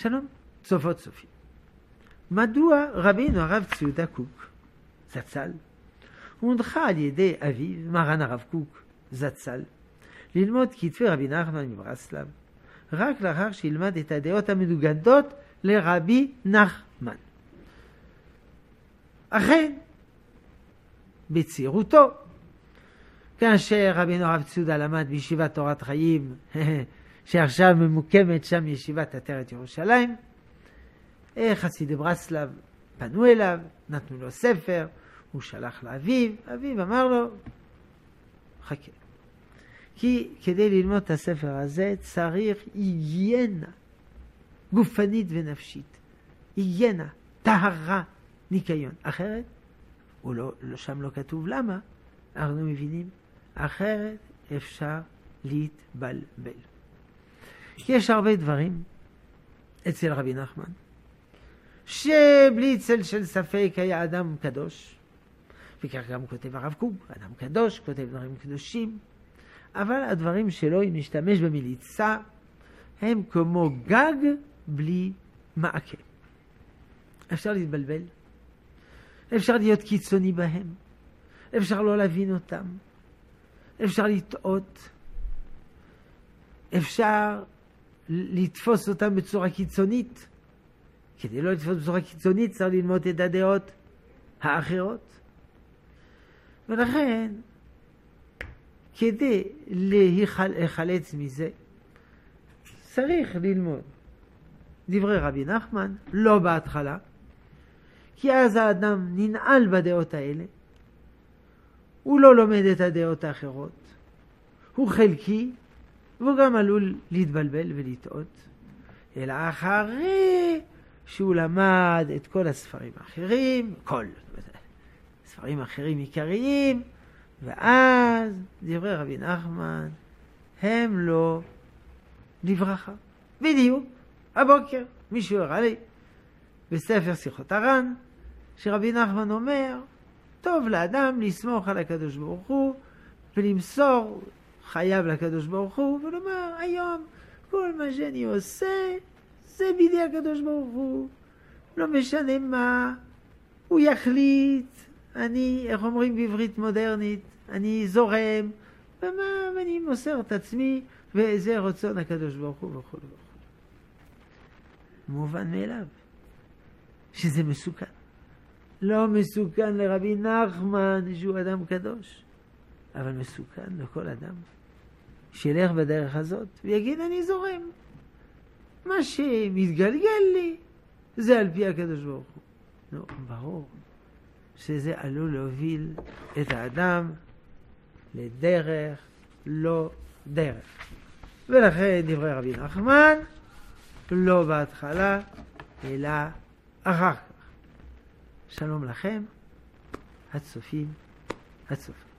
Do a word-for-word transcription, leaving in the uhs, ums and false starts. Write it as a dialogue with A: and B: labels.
A: שלום, צופות צופים. מדוע רבינו הרב ציודה קוק, זצ"ל, הונחה על ידי אביו, מרן הרב קוק, זצ"ל, ללמוד כתבי רבי נחמן מברסלב, רק לאחר שילמד את הדעות המנוגדות לרבי נחמן. אכן, בצעירותו, כאשר רבינו הרב ציודה למד בישיבת תורת חיים, שעכשיו ממוקמת שם ישיבת עטרת ירושלים, חסידי ברסלב פנו אליו, נתנו לו ספר, הוא שלח לאביו, אביו אמר לו, חכה. כי כדי ללמוד את הספר הזה צריך היגיינה גופנית ונפשית. היגיינה, טהרה, ניקיון. אחרת, הוא לא, לא, שם לא כתוב למה, אנחנו מבינים, אחרת אפשר להתבלבל. יש הרבה דברים אצל רבי נחמן, שבלי צל של ספק היה אדם קדוש, וכך גם כותב הרב קוק, אדם קדוש, כותב דברים קדושים, אבל הדברים שלו, אם נשתמש במליצה, הם כמו גג בלי מעקה. אפשר להתבלבל, אפשר להיות קיצוני בהם, אפשר לא להבין אותם, אפשר לטעות, אפשר לתפוס אותם בצורה קיצונית. כדי לא לתפוס בצורה קיצונית צריך ללמוד את הדעות האחרות. ולכן, כדי להיחלץ מזה, צריך ללמוד דברי רבי נחמן, לא בהתחלה, כי אז האדם ננעל בדעות האלה, הוא לא לומד את הדעות האחרות, הוא חלקי, והוא גם עלול להתבלבל ולטעות, אלא אחרי שהוא למד את כל הספרים האחרים, כל ספרים אחרים עיקריים, ואז דברי רבי נחמן הם לא לברכה. בדיוק, הבוקר מישהו הראה לי בספר שיחות הר"ן, שרבי נחמן אומר, טוב לאדם לסמוך על הקדוש ברוך הוא, ולמסור חייב לקדוש ברוך הוא, ולומר, היום כל מה שאני עושה, זה בידי הקדוש ברוך הוא. לא משנה מה, הוא יחליט, אני, איך אומרים בעברית מודרנית, אני זורם, ומה, ואני מוסר את עצמי, וזה רצון הקדוש ברוך הוא וכו' וכו'. מובן מאליו, שזה מסוכן. לא מסוכן לרבי נחמן, שהוא אדם קדוש, אבל מסוכן לכל אדם, שילך בדרך הזאת, ויגיד אני זורם. מה שמתגלגל לי, זה על פי הקדוש ברוך הוא. לא, ברור שזה עלול להוביל את האדם לדרך לא דרך. ולכן דברי רבי נחמן, לא בהתחלה, אלא אחר כך. שלום לכם, הצופים, הצופים.